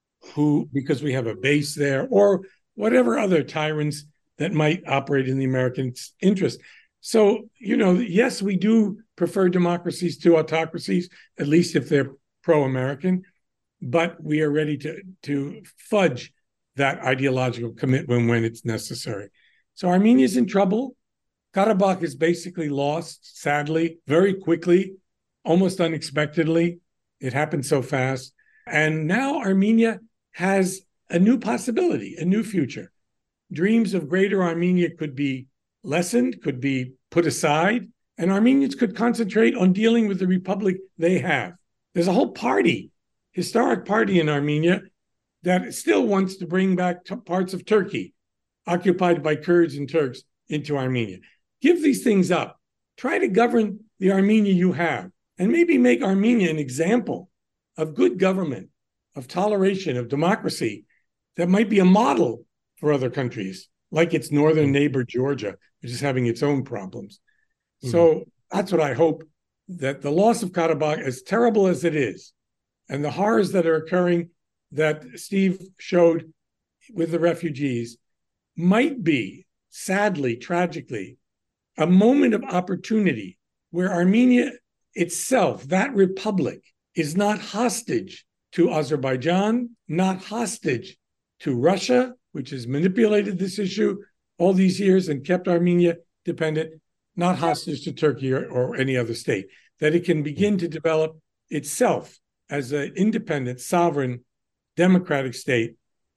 who, because we have a base there, or whatever other tyrants that might operate in the American interest. So, you know, yes, we do prefer democracies to autocracies, at least if they're pro-American, but we are ready to, to fudge that ideological commitment when it's necessary. So Armenia's in trouble. Karabakh is basically lost, sadly, very quickly, almost unexpectedly. It happened so fast. And now Armenia has a new possibility, a new future. Dreams of greater Armenia could be lessened, could be put aside, and Armenians could concentrate on dealing with the republic they have. There's a whole party, historic party in Armenia, that still wants to bring back t- parts of Turkey occupied by Kurds and Turks into Armenia. Give these things up. Try to govern the Armenia you have, and maybe make Armenia an example of good government, of toleration, of democracy that might be a model for other countries, like its northern neighbor, Georgia, which is having its own problems. Mm-hmm. So that's what I hope, that the loss of Karabakh, as terrible as it is, and the horrors that are occurring that Steve showed with the refugees, might be, sadly, tragically, a moment of opportunity where Armenia itself, that republic, is not hostage to Azerbaijan, not hostage to Russia, which has manipulated this issue all these years and kept Armenia dependent, not hostage to Turkey or, or any other state, that it can begin to develop itself as an independent, sovereign, democratic state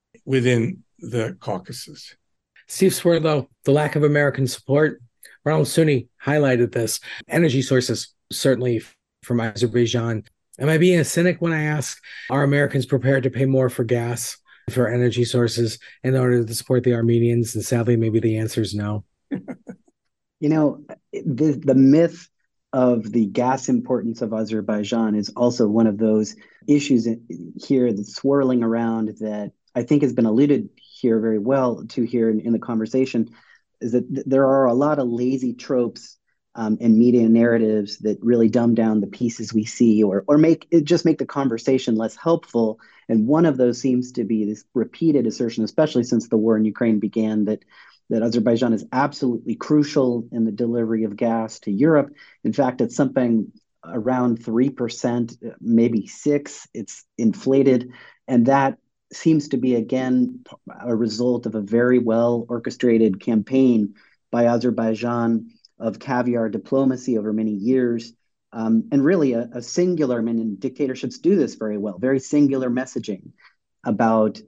within the Caucasus. Steve Swerdlow, the lack of American support. Ronald Sunni highlighted this. Energy sources, certainly from Azerbaijan. Am I being a cynic when I ask, are Americans prepared to pay more for gas, for energy sources, in order to support the Armenians? And sadly, maybe the answer is no. You know, the, the myth of the gas importance of Azerbaijan is also one of those issues here that's swirling around that I think has been alluded here very well to here in, in the conversation, is that th- there are a lot of lazy tropes um, and media narratives that really dumb down the pieces we see, or or make it just make the conversation less helpful. And one of those seems to be this repeated assertion, especially since the war in Ukraine began, that that Azerbaijan is absolutely crucial in the delivery of gas to Europe. In fact, it's something around three percent, maybe six. It's inflated. And that seems to be, again, a result of a very well orchestrated campaign by Azerbaijan of caviar diplomacy over many years. Um, and really a, a singular, I mean, dictatorships do this very well, very singular messaging about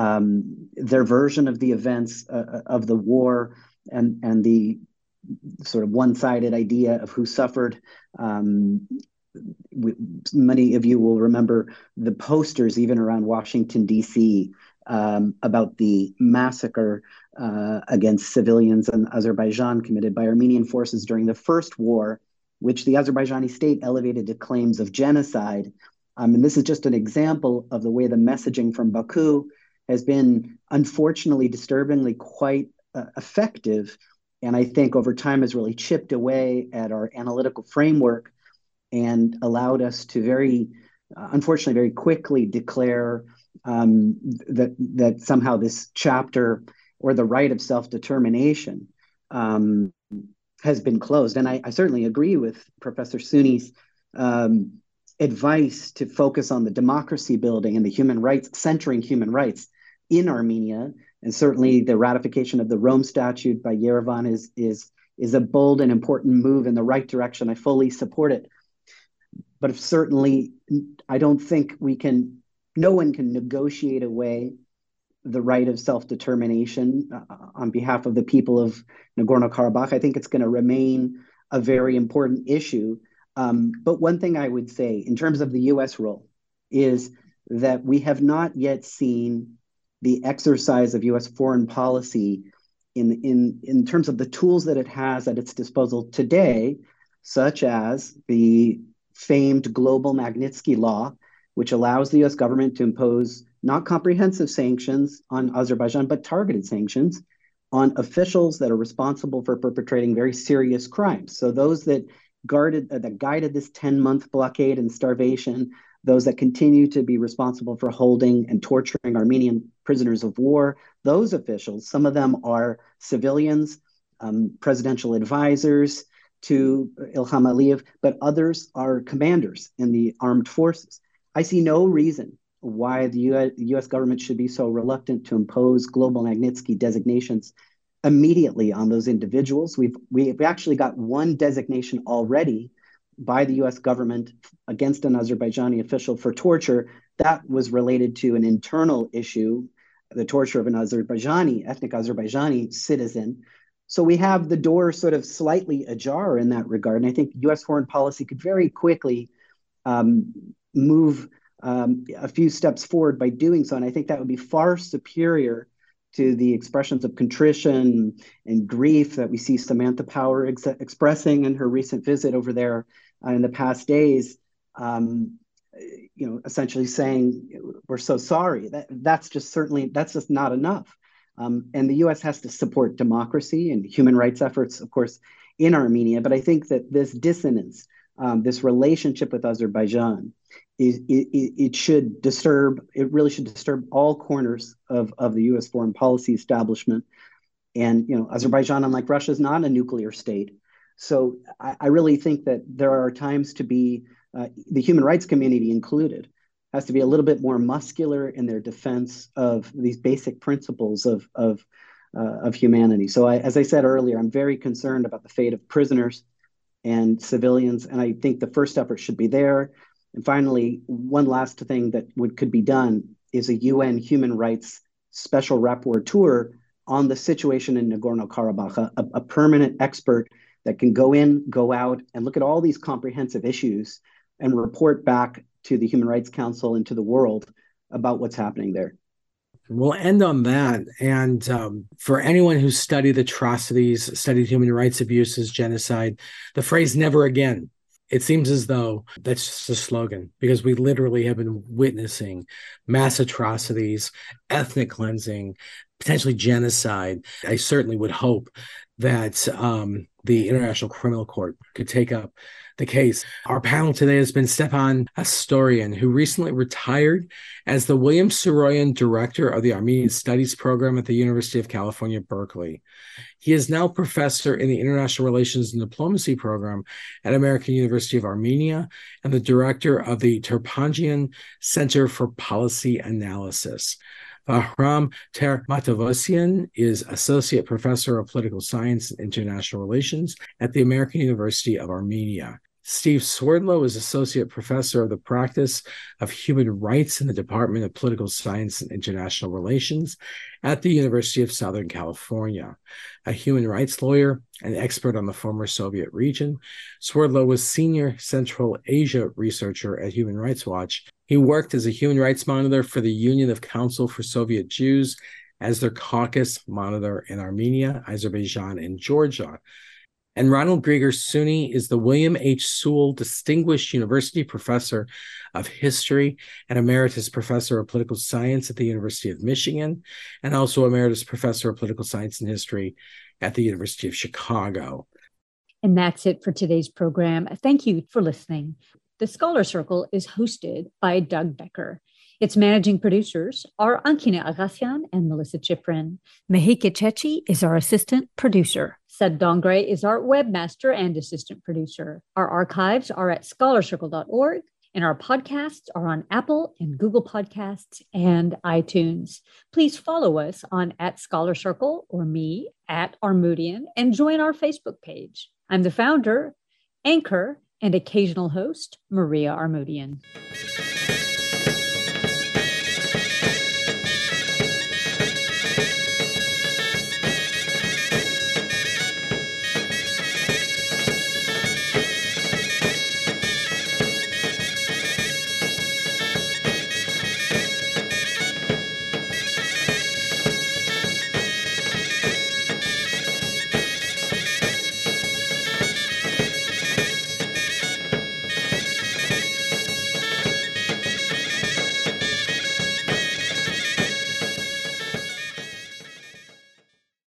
um, their version of the events uh, of the war, and, and the sort of one-sided idea of who suffered. Um, we, many of you will remember the posters even around Washington, D C, um, about the massacre uh, against civilians in Azerbaijan committed by Armenian forces during the first war, which the Azerbaijani state elevated to claims of genocide. Um, and this is just an example of the way the messaging from Baku has been, unfortunately, disturbingly quite uh, effective. And I think over time has really chipped away at our analytical framework and allowed us to very, uh, unfortunately, very quickly declare um, that, that somehow this chapter, or the right of self-determination, um, has been closed. And I, I certainly agree with Professor Sunni's um, advice to focus on the democracy building and the human rights, centering human rights in Armenia. And certainly the ratification of the Rome Statute by Yerevan is, is, is a bold and important move in the right direction. I fully support it. But certainly, I don't think we can, no one can negotiate away the right of self-determination uh, on behalf of the people of Nagorno-Karabakh. I think it's going to remain a very important issue. Um, but one thing I would say in terms of the U S role is that we have not yet seen the exercise of U S foreign policy in, in, in terms of the tools that it has at its disposal today, such as the famed global Magnitsky Law, which allows the U S government to impose not comprehensive sanctions on Azerbaijan, but targeted sanctions on officials that are responsible for perpetrating very serious crimes. So those that guarded, uh, that guided this ten-month blockade and starvation, those that continue to be responsible for holding and torturing Armenian prisoners of war, those officials, some of them are civilians, um, presidential advisors to Ilham Aliyev, but others are commanders in the armed forces. I see no reason why the U S government should be so reluctant to impose global Magnitsky designations immediately on those individuals. We've we've actually got one designation already by the U S government against an Azerbaijani official for torture. That was related to an internal issue, the torture of an Azerbaijani, ethnic Azerbaijani citizen. So we have the door sort of slightly ajar in that regard. And I think U S foreign policy could very quickly um, move um, a few steps forward by doing so. And I think that would be far superior to the expressions of contrition and grief that we see Samantha Power ex- expressing in her recent visit over there uh, in the past days. Um, you know, essentially saying, we're so sorry. That, that's just certainly, that's just not enough. Um, and the U S has to support democracy and human rights efforts, of course, in Armenia. But I think that this dissonance, um, this relationship with Azerbaijan, is, it, it should disturb, it really should disturb all corners of, of the U S foreign policy establishment. And, you know, Azerbaijan, unlike Russia, is not a nuclear state. So I, I really think that there are times to be, uh, the human rights community included, has to be a little bit more muscular in their defense of these basic principles of, of, uh, of humanity. So I, as I said earlier, I'm very concerned about the fate of prisoners and civilians. And I think the first effort should be there. And finally, one last thing that would could be done is a U N human rights special rapporteur on the situation in Nagorno-Karabakh, a, a permanent expert that can go in, go out, and look at all these comprehensive issues and report back to the Human Rights Council and to the world about what's happening there. We'll end on that. And um, for anyone who's studied atrocities, studied human rights abuses, genocide, the phrase never again It seems as though that's just a slogan, because we literally have been witnessing mass atrocities, ethnic cleansing, potentially genocide. I certainly would hope that um, the International Criminal Court could take up the case. Our panel today has been Stepan Astorian, who recently retired as the William Saroyan Director of the Armenian Studies Program at the University of California, Berkeley. He is now professor in the International Relations and Diplomacy Program at American University of Armenia and the director of the Terpanjian Center for Policy Analysis. Bahram Termatavosian is Associate Professor of Political Science and International Relations at the American University of Armenia. Steve Swerdlow is Associate Professor of the Practice of Human Rights in the Department of Political Science and International Relations at the University of Southern California. A human rights lawyer and expert on the former Soviet region, Swerdlow was Senior Central Asia Researcher at Human Rights Watch. He worked as a human rights monitor for the Union of Council for Soviet Jews, as their caucus monitor in Armenia, Azerbaijan, and Georgia. And Ronald Grieger Suni is the William H. Sewell Distinguished University Professor of History and Emeritus Professor of Political Science at the University of Michigan, and also Emeritus Professor of Political Science and History at the University of Chicago. And that's it for today's program. Thank you for listening. The Scholar Circle is hosted by Doug Becker. Its managing producers are Ankina Agassian and Melissa Chiprin. Mehika Chechi is our assistant producer. Sed Dongre is our webmaster and assistant producer. Our archives are at scholar circle dot org, and our podcasts are on Apple and Google Podcasts and iTunes. Please follow us on at Scholar Circle or me at Armoutian and join our Facebook page. I'm the founder, anchor, and occasional host, Maria Armoutian.